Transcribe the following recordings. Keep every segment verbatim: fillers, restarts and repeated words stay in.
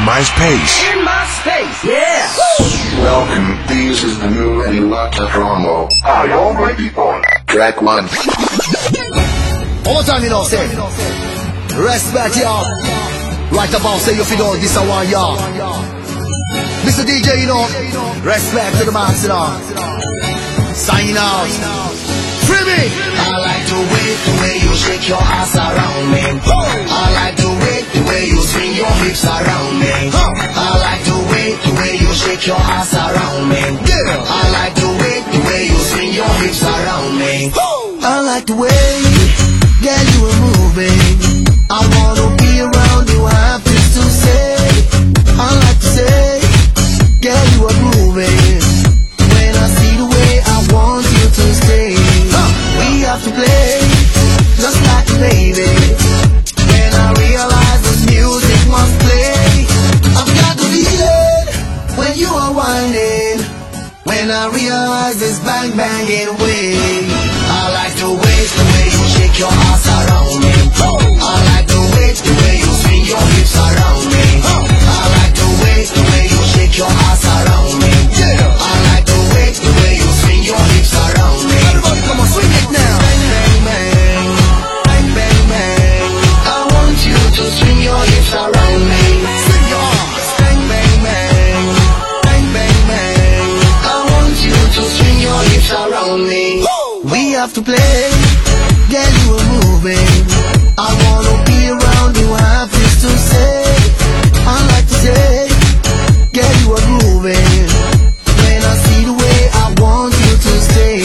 my space. In my space, yeah. Welcome, this is the new Elata promo. Are you all ready for track one? One more time, you know, say respect, y'all. Right about, say you feel all this I want, y'all. Mister D J, you know, respect to the max, you know. Signing out. Free me! I like the way, the way you shake your ass around me. I like the way, the way you swing your hips around me. I like the way, the way you shake your ass around me. I like the way, the way you swing your hips around me. I like the way, girl, you are moving. I wanna be around you, I have things to say. I like to say, girl, you are moving. When I see the way, I want you to stay. We have to play, just like a baby. When I realize this music must play, I've got the feeling when you are whining. When I realize this bang banging way. I like the way, the way you shake your ass around me. I like the way, the way you swing your hips around me. I like the way, the way you shake your ass around me. I like the way, the way you swing your hips around me. Everybody come on, swing it now. Bang bang bang, bang bang bang. I want you to swing your hips around me. Swing your arms. Bang bang bang, bang bang bang. I want you to swing your hips around me. We have to play, girl, you are moving. I wanna be around you, I have things to say. I like to say, girl, you are moving. When I see the way, I want you to stay.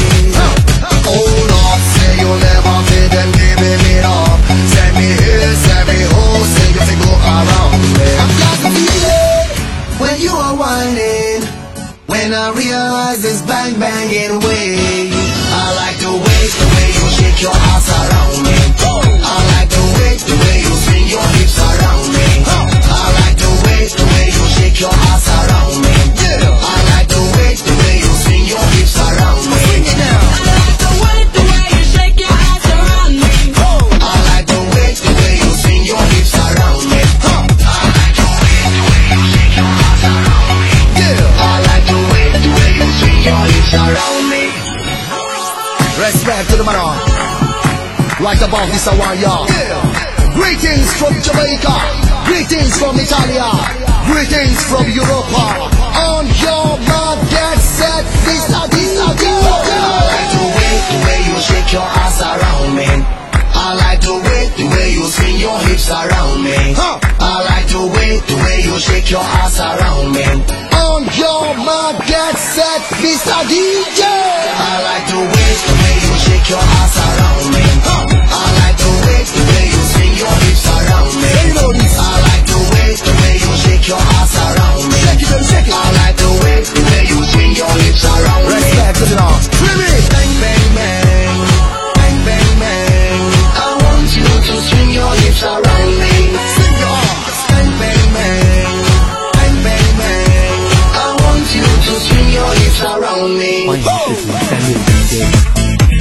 Hold up, say you'll never fit and giving it up. Send me here, send me home, say you can go around me. I've got the feeling when you are whining. When I realize this bang banging way. I like the way, the way you shake your ass around me. I like the way, the way you swing your hips around me. I like the way, the way you shake your ass around me. I like the way, the way you swing your hips around me. Swing it now. I like the way, the way you shake your ass around me. I like the way, the way you swing your hips around me. I like the way, the way you shake your ass around me. I like the way, the way you swing your hips around me. Respect to the man on. Right about this I want y'all. Greetings from Jamaica. Greetings from Italia. Greetings from Europa. On your mark, get set. This now, this now, this I like the way, the way you shake your ass around me. I like the way, the way you swing your hips around me. I like the way, the way you shake your ass around me. On your mark, get set. Mister D J. I like the way, the way you shake your ass around me. I like the way, the way you swing your hips around me. I like the way, the way you shake your ass around me. I like the way, the way you swing your hips around me. Respect to the man. Bang bang bang, bang bang bang. I want you to swing your hips around me. Swing your arms. Bang bang bang, bang bang bang. I want you to swing your hips around me. 欢迎收听三六 D J。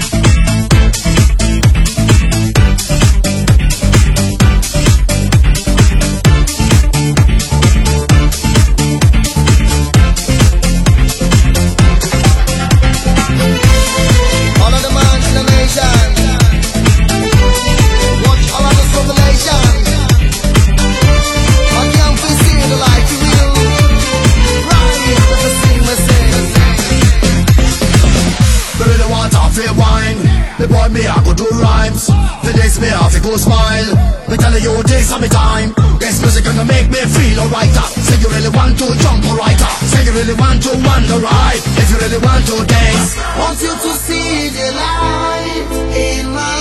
Smile, me tell you this all the time. This music gonna make me feel alright. Say you really want to jump alright. Say you really want to wonder right. If you really want to dance, Want you to see the light in my